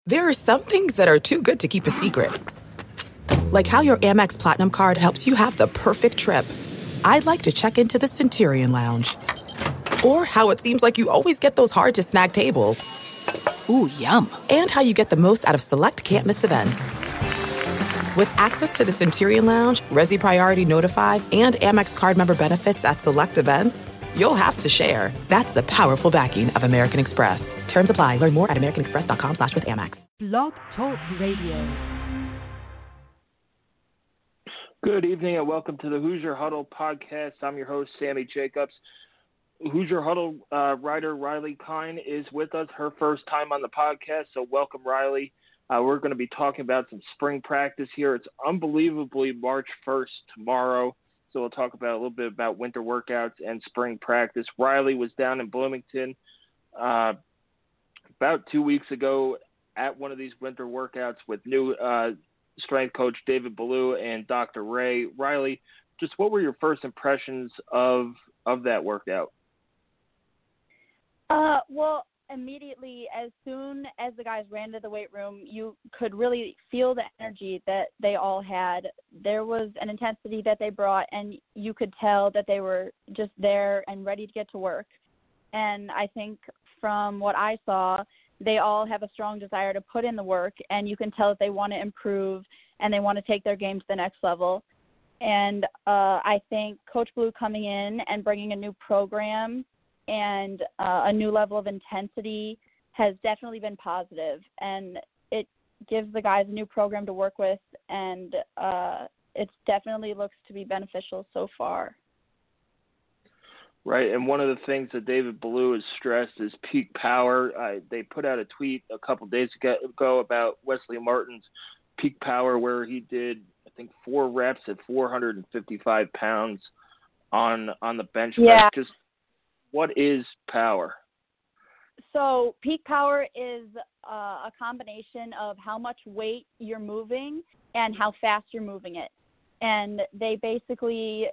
There are some things that are too good to keep a secret. Like how your Amex Platinum card helps you have the perfect trip. I'd like to check into the Centurion Lounge. Or how it seems like you always get those hard-to-snag tables. Ooh, yum. And how you get the most out of select can't-miss events. With access to the Centurion Lounge, Resi Priority Notified, and Amex card member benefits at select events, you'll have to share. That's the powerful backing of American Express. Terms apply. Learn more at americanexpress.com/withAmex. Blog Talk Radio. Good evening and welcome to the Hoosier Huddle podcast. I'm your host, Sammy Jacobs. Hoosier Huddle writer Riley Kine is with us, her first time on the podcast, so welcome, Riley. We're going to be talking about some spring practice here. It's unbelievably March 1st tomorrow, so we'll talk about a little bit about winter workouts and spring practice. Riley was down in Bloomington about 2 weeks ago at one of these winter workouts with new strength coach David Ballou and Dr. Ray. Riley, just what were your first impressions of that workout? Well, immediately, as soon as the guys ran to the weight room, you could really feel the energy that they all had. There was an intensity that they brought, and you could tell that they were just there and ready to get to work. And I think from what I saw, they all have a strong desire to put in the work, and you can tell that they want to improve and they want to take their game to the next level. And I think Coach Ballou coming in and bringing a new program and a new level of intensity has definitely been positive, and it gives the guys a new program to work with, and it definitely looks to be beneficial so far. Right, and one of the things that David Ballou has stressed is peak power. They put out a tweet a couple days ago about Wesley Martin's peak power, where he did, I think, 4 reps at 455 pounds on the bench press. Just what is power? So peak power is a combination of how much weight you're moving and how fast you're moving it. And they basically,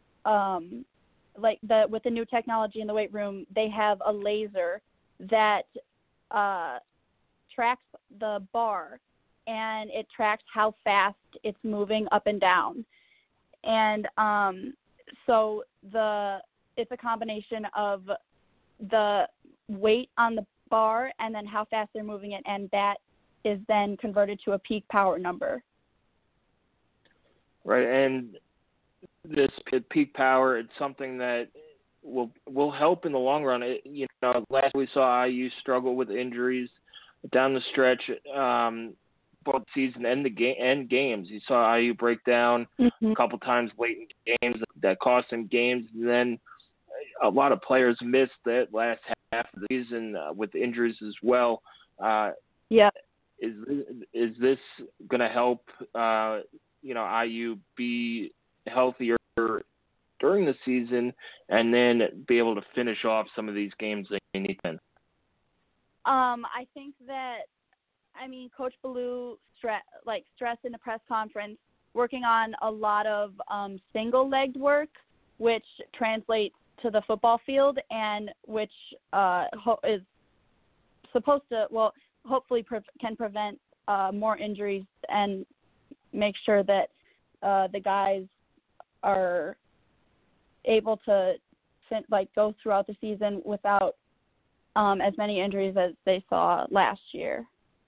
with the new technology in the weight room, they have a laser that tracks the bar, and it tracks how fast it's moving up and down. And so it's a combination of the weight on the bar and then how fast they're moving it, and that is then converted to a peak power number. Right, and this peak power, it's something that will help in the long run. Last we saw IU struggle with injuries down the stretch, both season and games. You saw IU break down a couple times late in games that cost them games, and then a lot of players missed that last half of the season with injuries as well. Is this going to help IU be healthier during the season and then be able to finish off some of these games they need to? I think that, Coach Ballou stressed in the press conference working on a lot of single-legged work, which translates to the football field and which is supposed to, hopefully can prevent more injuries and make sure that the guys are able to go throughout the season without as many injuries as they saw last year.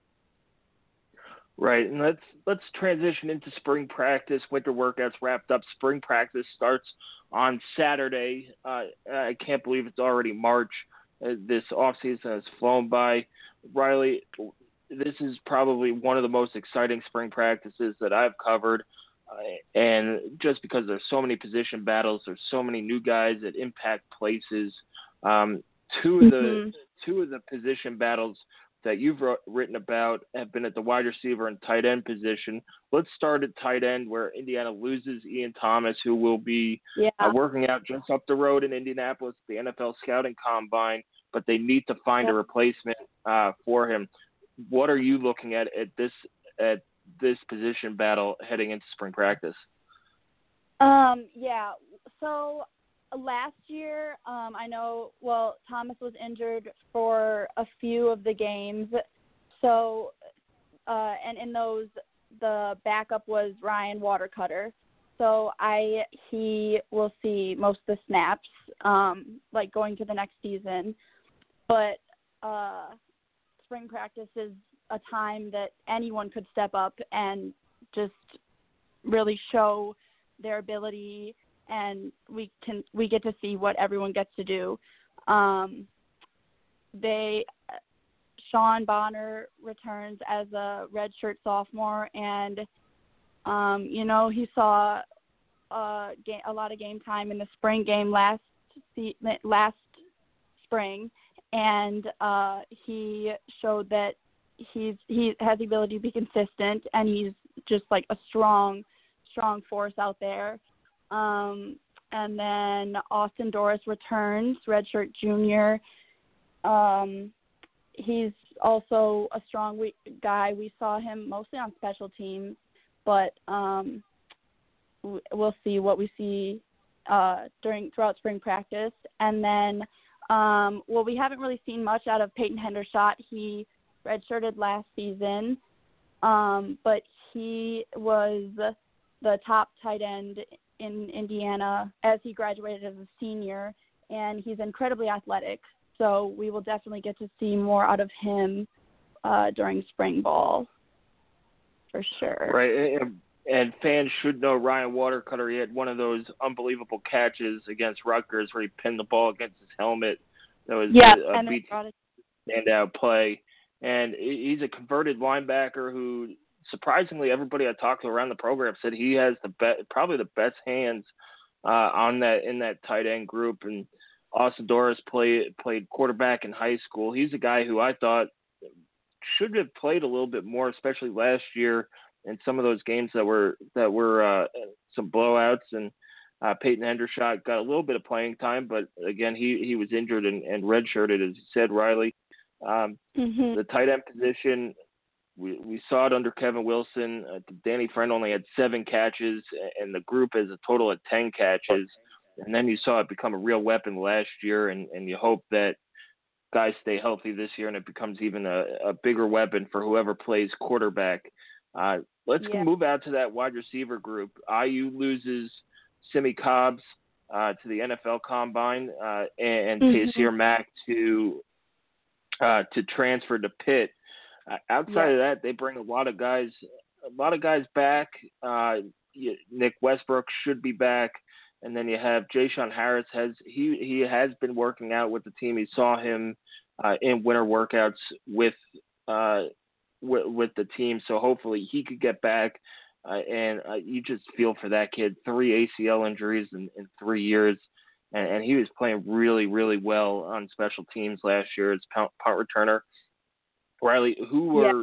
Right, and let's transition into spring practice. Winter workouts wrapped up. Spring practice starts on Saturday. I can't believe it's already March. This offseason has flown by. Riley, this is probably one of the most exciting spring practices that I've covered. And just because there's so many position battles, there's so many new guys that impact places. Two of the position battles that you've written about have been at the wide receiver and tight end position. Let's start at tight end, where Indiana loses Ian Thomas, who will be working out just up the road in Indianapolis, the NFL Scouting Combine, but they need to find a replacement for him. What are you looking at this position battle heading into spring practice? So last year, I know, Thomas was injured for a few of the games. So and in those, the backup was Ryan Watercutter. So he will see most of the snaps, like going to the next season. But spring practice is a time that anyone could step up and just really show their ability, and we get to see what everyone gets to do. Sean Bonner returns as a redshirt sophomore, and he saw a lot of game time in the spring game last spring, and he showed that he has the ability to be consistent, and he's just like a strong force out there. And then Austin Doris returns, redshirt junior. He's also a strong guy. We saw him mostly on special teams, but we'll see what we see throughout spring practice. And then, we haven't really seen much out of Peyton Hendershot. He redshirted last season, but he was the top tight end in Indiana as he graduated as a senior, and he's incredibly athletic. So we will definitely get to see more out of him during spring ball, for sure. Right, and fans should know Ryan Watercutter. He had one of those unbelievable catches against Rutgers where he pinned the ball against his helmet. That was a standout play. And he's a converted linebacker who, surprisingly, everybody I talked to around the program said he has probably the best hands in that tight end group. And Austin Doris played quarterback in high school. He's a guy who I thought should have played a little bit more, especially last year in some of those games that were some blowouts. And Peyton Hendershot got a little bit of playing time, but again, he was injured and redshirted, as you said, Riley. The tight end position, we saw it under Kevin Wilson. Danny Friend only had 7 catches, and the group has a total of 10 catches. And then you saw it become a real weapon last year, and you hope that guys stay healthy this year and it becomes even a bigger weapon for whoever plays quarterback. Let's move out to that wide receiver group. IU loses Simi Cobbs to the NFL Combine and Taysir Mack to transfer to Pitt. Outside of that, they bring a lot of guys back. Nick Westbrook should be back. And then you have Ja'Shawn Harris. He has been working out with the team. He saw him in winter workouts with the team. So hopefully he could get back. And you just feel for that kid. 3 ACL injuries in 3 years. And he was playing really, really well on special teams last year as punt returner. Riley, who are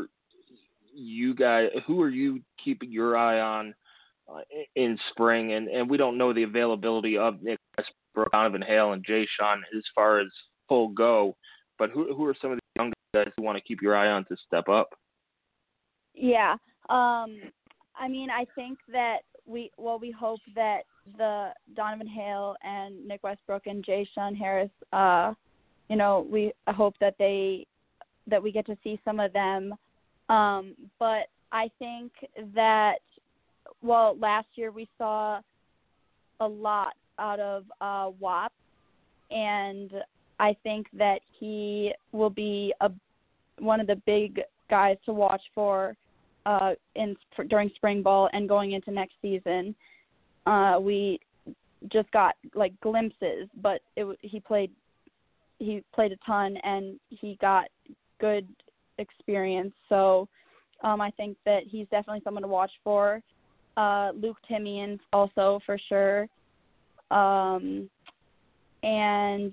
you keeping your eye on in spring? And we don't know the availability of Nick Westbrook, Donovan Hale, and Ja'Shawn as far as full go. But who are some of the young guys who want to keep your eye on to step up? Yeah. I mean, I think that we hope that the Donovan Hale and Nick Westbrook and Ja'Shawn Harris, we hope that we get to see some of them. But I think that, last year we saw a lot out of WAP, and I think that he will be one of the big guys to watch for during spring ball and going into next season. We just got like glimpses, but he played a ton and he got good experience. So I think that he's definitely someone to watch for. Luke Timian also for sure. And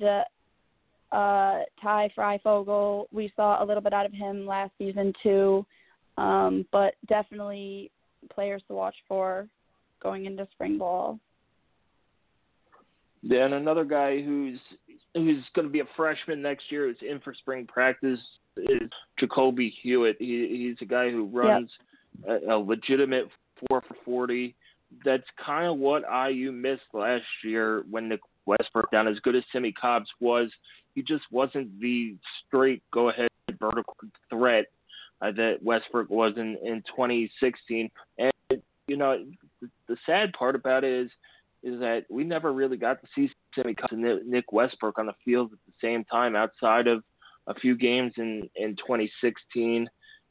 Ty Freifogel, we saw a little bit out of him last season too. But definitely players to watch for going into spring ball. Then another guy who's going to be a freshman next year, who's in for spring practice, is Jacoby Hewitt. He's a guy who runs a legitimate 4 for 40. That's kind of what IU missed last year when Nick Westbrook down. As good as Simi Cobbs was, he just wasn't the straight go-ahead vertical threat that Westbrook was in 2016. And, the sad part about it is that we never really got to see Simi and Nick Westbrook on the field at the same time outside of a few games in 2016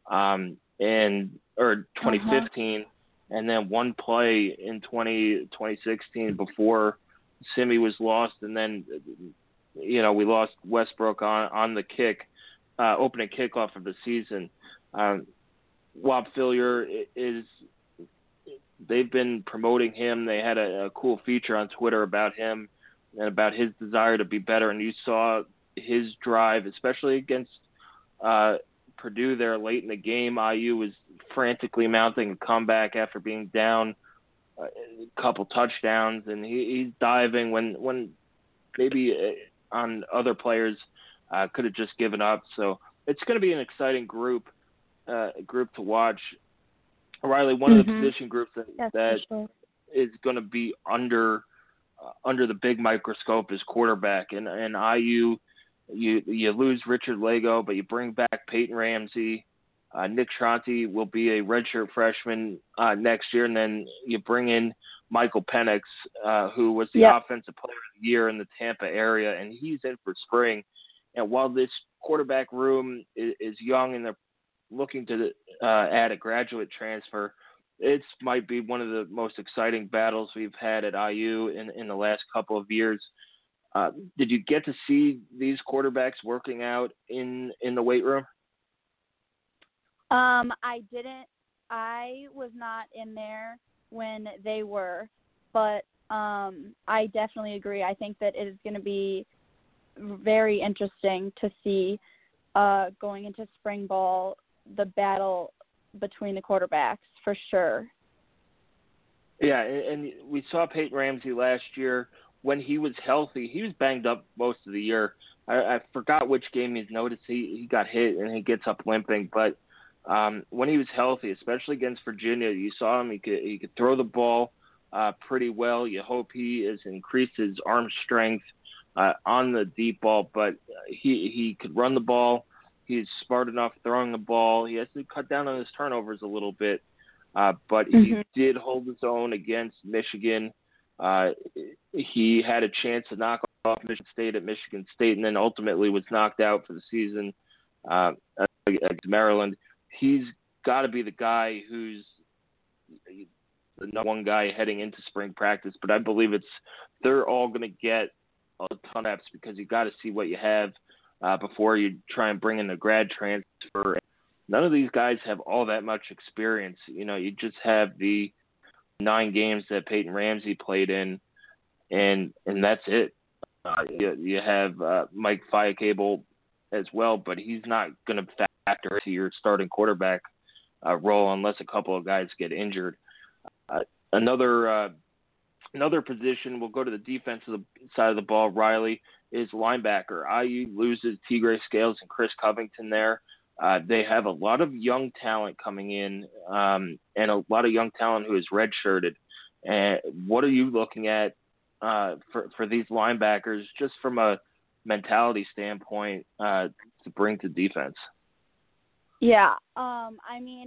or 2015, and then one play in 2016 before Simi was lost, and then we lost Westbrook on the kick, opening kickoff of the season. Whop Philyor they've been promoting him. They had a cool feature on Twitter about him and about his desire to be better, and you saw his drive, especially against Purdue there late in the game. IU was frantically mounting a comeback after being down a couple touchdowns, and he's diving when maybe on other players could have just given up. So it's going to be an exciting group to watch. Riley, one of the position groups that is going to be under the big microscope is quarterback, and IU. You lose Richard Lago, but you bring back Peyton Ramsey. Nick Tronti will be a redshirt freshman next year, and then you bring in Michael Penix, who was the offensive player of the year in the Tampa area, and he's in for spring. And while this quarterback room is young and they're looking to add a graduate transfer, it might be one of the most exciting battles we've had at IU in the last couple of years. Did you get to see these quarterbacks working out in the weight room? I didn't. I was not in there when they were, but I definitely agree. I think that it is going to be very interesting to see going into spring ball the battle between the quarterbacks for sure. Yeah, and we saw Peyton Ramsey last year. When he was healthy, he was banged up most of the year. I forgot which game he's noticed he got hit and he gets up limping. But when he was healthy, especially against Virginia, you saw him. He could throw the ball pretty well. You hope he has increased his arm strength on the deep ball, but he could run the ball. He's smart enough throwing the ball. He has to cut down on his turnovers a little bit, but he did hold his own against Michigan. He had a chance to knock off Michigan State at Michigan State, and then ultimately was knocked out for the season against Maryland. He's got to be the guy who's the number one guy heading into spring practice, but I believe they're all going to get a ton of reps because you got to see what you have before you try and bring in a grad transfer. None of these guys have all that much experience. You just have the 9 games that Peyton Ramsey played in, and that's it. You have Mike Fiacable as well, but he's not going to factor into your starting quarterback role unless a couple of guys get injured. Another position, we'll go to the defensive side of the ball, Riley, is linebacker. IU loses Tigre Scales and Chris Covington there. They have a lot of young talent coming in and a lot of young talent who is redshirted. And what are you looking at for these linebackers just from a mentality standpoint to bring to defense? Yeah, I mean,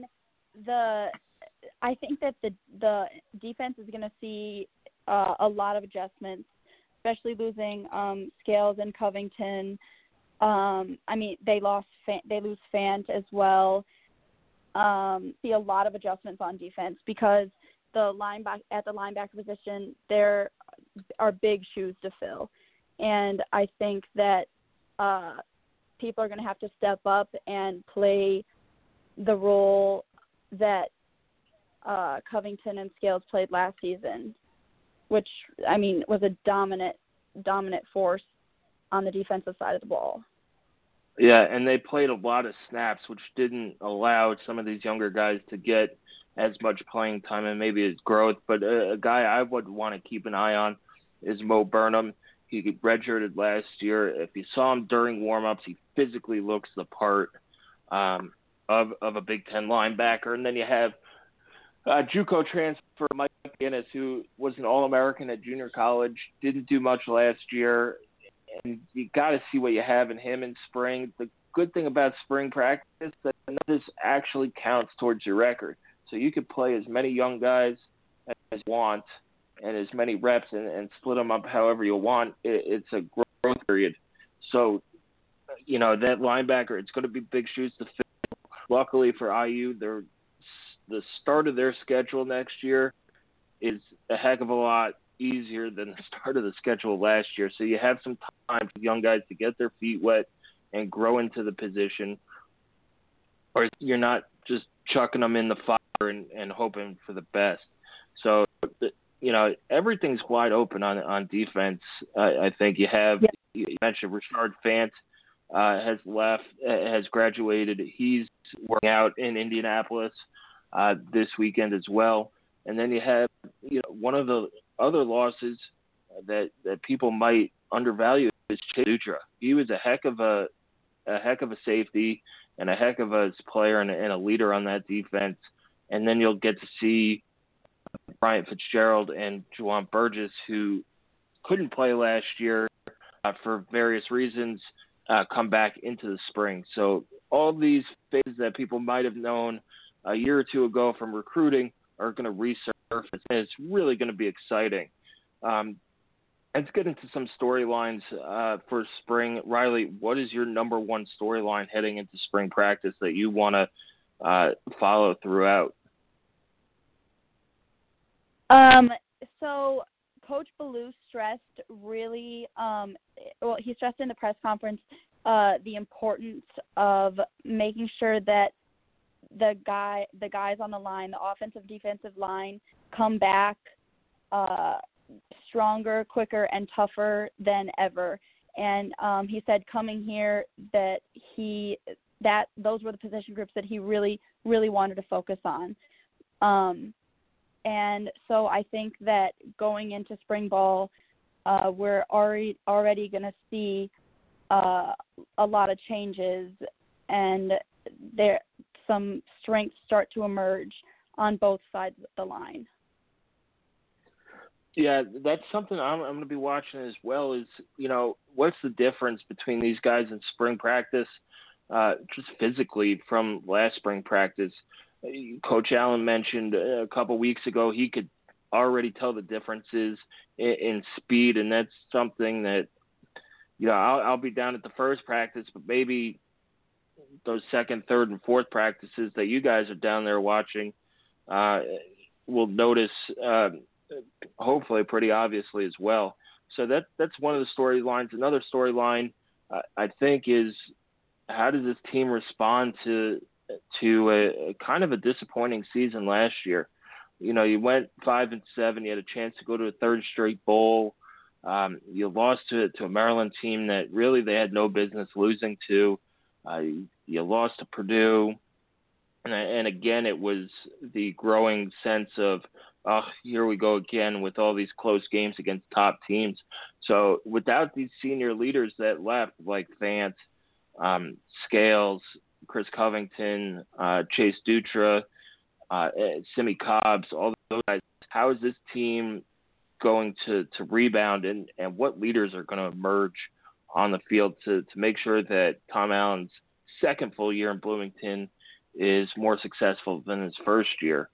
I think that the defense is going to see a lot of adjustments, especially losing Scales and Covington. I mean, they lose Fant as well. See a lot of adjustments on defense because at the linebacker position, there are big shoes to fill, and I think that people are going to have to step up and play the role that Covington and Scales played last season, which, I mean, was a dominant force on the defensive side of the ball. Yeah, and they played a lot of snaps, which didn't allow some of these younger guys to get as much playing time and maybe his growth. But a guy I would want to keep an eye on is Mo Burnham. He redshirted last year. If you saw him during warm-ups, he physically looks the part of a Big Ten linebacker. And then you have JUCO transfer Mike Guinness, who was an All-American at junior college, didn't do much last year. And you got to see what you have in him in spring. The good thing about spring practice is that none of this actually counts towards your record. So you could play as many young guys as you want and as many reps and split them up however you want. It's a growth period. So, that linebacker, it's going to be big shoes to fill. Luckily for IU, the start of their schedule next year is a heck of a lot easier than the start of the schedule last year. So you have some time for young guys to get their feet wet and grow into the position, or you're not just chucking them in the fire and hoping for the best. So, everything's wide open on defense. I think you mentioned Richard Fant has graduated. He's working out in Indianapolis this weekend as well. And then you have, one of the other losses that people might undervalue is Chase Dutra. He was a heck of a safety and a heck of a player and a leader on that defense. And then you'll get to see Bryant Fitzgerald and Juwan Burgess, who couldn't play last year for various reasons, come back into the spring. So all these phases that people might have known a year or two ago from recruiting are going to resurface, and it's really going to be exciting. Let's get into some storylines for spring. Riley, what is your number one storyline heading into spring practice that you want to follow throughout? So Coach Ballou stressed really, he stressed in the press conference the importance of making sure that the guys on the line, the offensive, defensive line, come back stronger, quicker, and tougher than ever. And he said coming here that those were the position groups that he really, really wanted to focus on. And so I think that going into spring ball, we're already going to see a lot of changes, and some strengths start to emerge on both sides of the line. Yeah, that's something I'm going to be watching as well is, what's the difference between these guys in spring practice, just physically from last spring practice. Coach Allen mentioned a couple weeks ago he could already tell the differences in speed, and that's something that, I'll be down at the first practice, but maybe those second, third, and fourth practices that you guys are down there watching will notice hopefully pretty obviously as well. So that's one of the storylines. Another storyline I think is how does this team respond to a kind of a disappointing season last year. You went 5-7. You had a chance to go to a third straight bowl. You lost to a Maryland team that really they had no business losing to. You lost to Purdue. And again, it was the growing sense of, here we go again with all these close games against top teams. So without these senior leaders that left, like Fant, Scales, Chris Covington, Chase Dutra, Simi Cobbs, all those guys, how is this team going to rebound, and what leaders are going to emerge on the field to make sure that Tom Allen's second full year in Bloomington is more successful than his first year?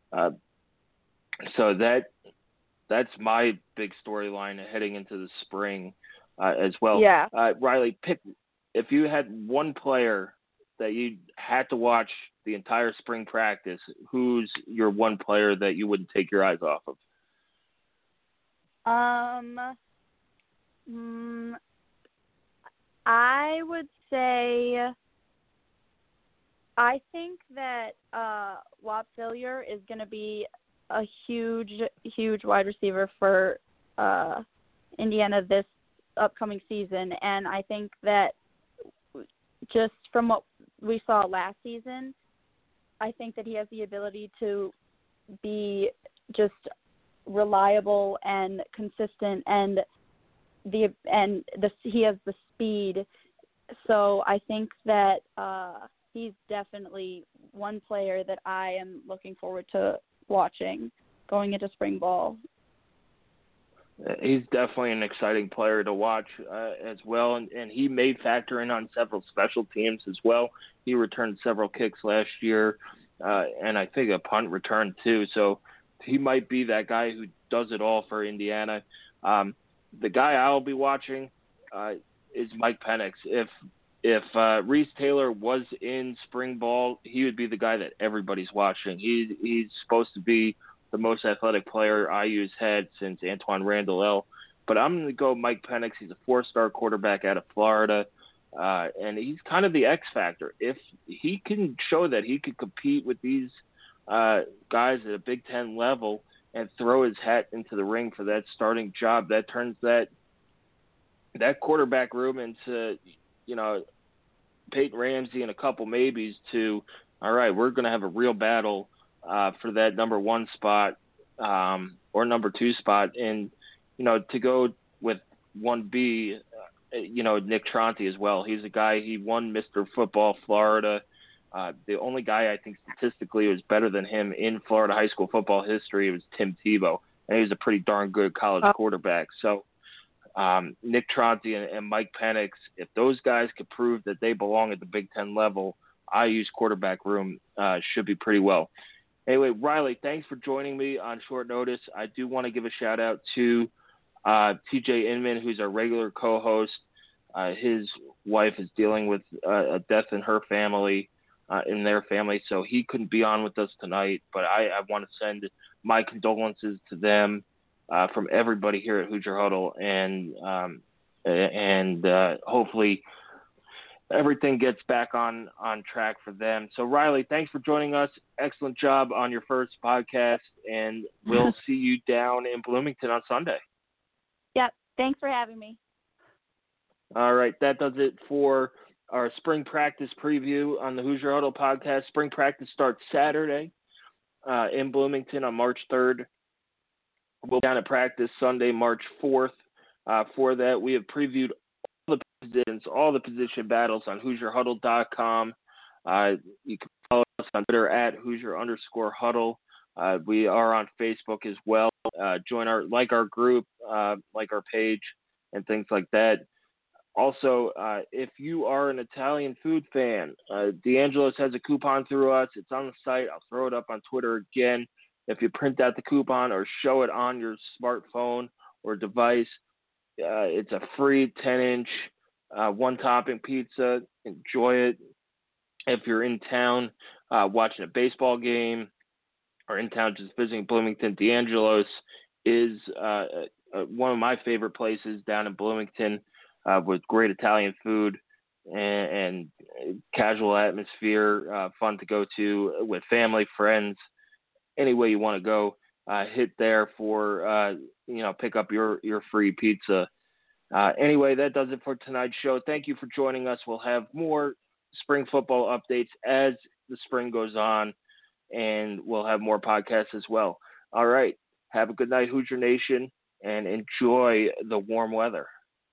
So that's my big storyline heading into the spring as well. Yeah. Riley, if you had one player that you had to watch the entire spring practice, who's your one player that you wouldn't take your eyes off of? I would say I think that Whop Philyor is going to be a huge, huge wide receiver for Indiana this upcoming season, and I think that just from what we saw last season, I think that he has the ability to be reliable and consistent, and he has the speed. So I think that he's definitely one player that I am looking forward to watching going into spring ball. He's definitely an exciting player to watch as well, and he may factor in on several special teams as well. He returned several kicks last year, and I think a punt return too. So he might be that guy who does it all for Indiana. The guy I'll be watching is Mike Penix. If Reese Taylor was in spring ball, he would be the guy that everybody's watching. He's supposed to be the most athletic player IU's had since Antoine Randall. But I'm going to go Mike Penix. He's a 4-star quarterback out of Florida, and he's kind of the X factor. If he can show that he could compete with these guys at a Big Ten level and throw his hat into the ring for that starting job, that turns that quarterback room into, Peyton Ramsey and a couple maybes to, all right, we're going to have a real battle for that number 1 spot or number 2 spot. And, to go with 1B, Nick Tronti as well. He's a guy, he won Mr. Football Florida. The only guy I think statistically was better than him in Florida high school football history was Tim Tebow. And he was a pretty darn good college quarterback. So Nick Tronti and Mike Penix, if those guys could prove that they belong at the Big Ten level, IU's quarterback room should be pretty well. Anyway, Riley, thanks for joining me on short notice. I do want to give a shout-out to TJ Inman, who's our regular co-host. His wife is dealing with a death in her family, in their family, so he couldn't be on with us tonight. But I want to send my condolences to them from everybody here at Hoosier Huddle, and hopefully everything gets back on track for them. So, Riley, thanks for joining us. Excellent job on your first podcast, and we'll see you down in Bloomington on Sunday. Yep. Thanks for having me. All right. That does it for our spring practice preview on the Hoosier Huddle podcast. Spring practice starts Saturday in Bloomington on March 3rd. We'll be down at practice Sunday, March 4th. For that, we have previewed all the position battles on HoosierHuddle.com. You can follow us on Twitter at Hoosier_Huddle. We are on Facebook as well. Join our group, like our page, and things like that. Also, if you are an Italian food fan, D'Angelo's has a coupon through us. It's on the site. I'll throw it up on Twitter again. If you print out the coupon or show it on your smartphone or device, it's a free 10-inch one-topping pizza. Enjoy it. If you're in town watching a baseball game or in town just visiting Bloomington, D'Angelo's is one of my favorite places down in Bloomington with great Italian food and casual atmosphere, fun to go to with family, friends, any way you want to go. Hit there for, pick up your free pizza. Anyway, that does it for tonight's show. Thank you for joining us. We'll have more spring football updates as the spring goes on, and we'll have more podcasts as well. All right. Have a good night, Hoosier Nation, and enjoy the warm weather.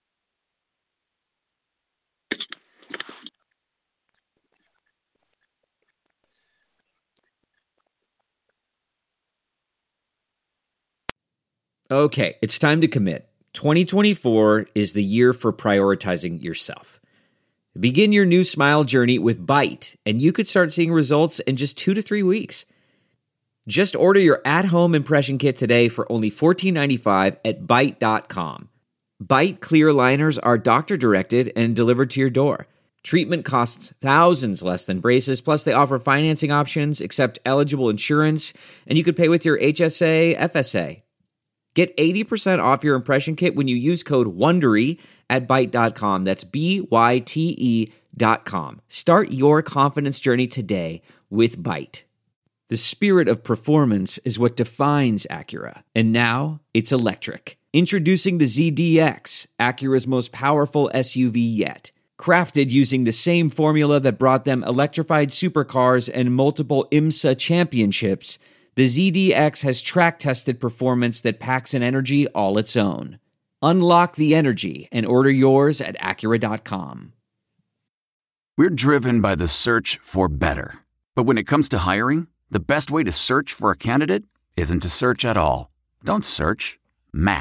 Okay, it's time to commit. 2024 is the year for prioritizing yourself. Begin your new smile journey with Byte, and you could start seeing results in just 2 to 3 weeks. Just order your at-home impression kit today for only $14.95 at Byte.com. Byte clear liners are doctor-directed and delivered to your door. Treatment costs thousands less than braces, plus they offer financing options, accept eligible insurance, and you could pay with your HSA, FSA. Get 80% off your impression kit when you use code WONDERY at Byte.com. That's BYTE.com. Start your confidence journey today with Byte. The spirit of performance is what defines Acura. And now, it's electric. Introducing the ZDX, Acura's most powerful SUV yet. Crafted using the same formula that brought them electrified supercars and multiple IMSA championships, the ZDX has track-tested performance that packs an energy all its own. Unlock the energy and order yours at Acura.com. We're driven by the search for better. But when it comes to hiring, the best way to search for a candidate isn't to search at all. Don't search, match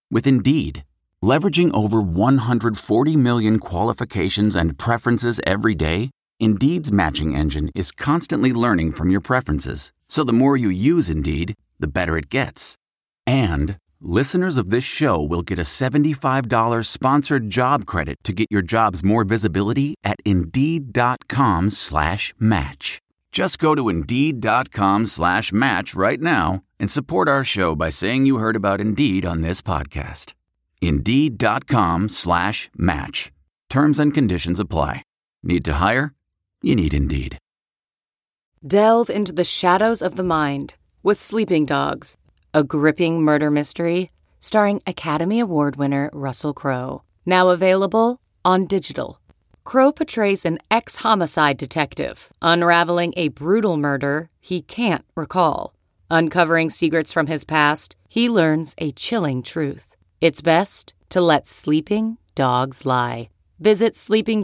With Indeed, leveraging over 140 million qualifications and preferences every day, Indeed's matching engine is constantly learning from your preferences. So the more you use Indeed, the better it gets. And listeners of this show will get a $75 sponsored job credit to get your jobs more visibility at Indeed.com/match. Just go to Indeed.com/match right now and support our show by saying you heard about Indeed on this podcast. Indeed.com/match. Terms and conditions apply. Need to hire? You need Indeed. Delve into the shadows of the mind with Sleeping Dogs, a gripping murder mystery starring Academy Award winner Russell Crowe. Now available on digital. Crowe portrays an ex-homicide detective unraveling a brutal murder he can't recall. Uncovering secrets from his past, he learns a chilling truth. It's best to let sleeping dogs lie. Visit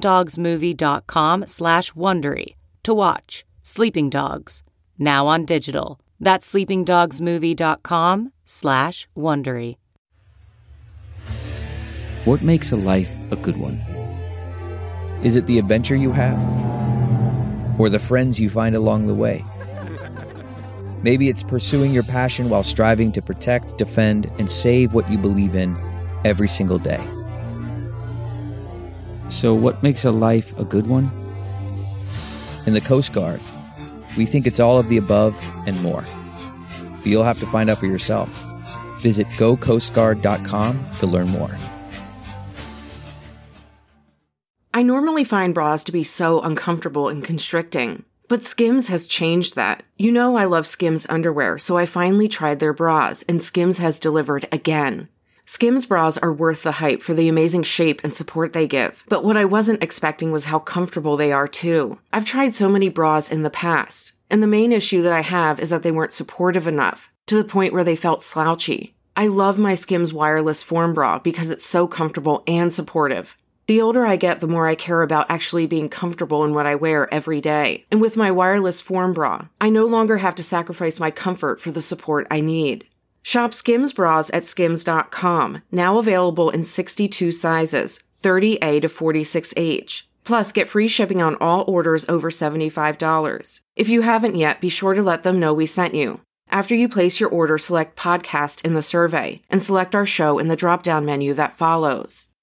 sleepingdogsmovie.com/Wondery to watch Sleeping Dogs, now on digital. That's sleepingdogsmovie.com/Wondery. What makes a life a good one? Is it the adventure you have? Or the friends you find along the way? Maybe it's pursuing your passion while striving to protect, defend, and save what you believe in every single day. So what makes a life a good one? In the Coast Guard, we think it's all of the above and more. But you'll have to find out for yourself. Visit GoCoastGuard.com to learn more. I normally find bras to be so uncomfortable and constricting, but Skims has changed that. You know I love Skims underwear, so I finally tried their bras, and Skims has delivered again. Skims bras are worth the hype for the amazing shape and support they give, but what I wasn't expecting was how comfortable they are too. I've tried so many bras in the past, and the main issue that I have is that they weren't supportive enough, to the point where they felt slouchy. I love my Skims wireless form bra because it's so comfortable and supportive. The older I get, the more I care about actually being comfortable in what I wear every day. And with my wireless form bra, I no longer have to sacrifice my comfort for the support I need. Shop Skims bras at skims.com, now available in 62 sizes, 30A to 46H. Plus, get free shipping on all orders over $75. If you haven't yet, be sure to let them know we sent you. After you place your order, select podcast in the survey and select our show in the drop-down menu that follows.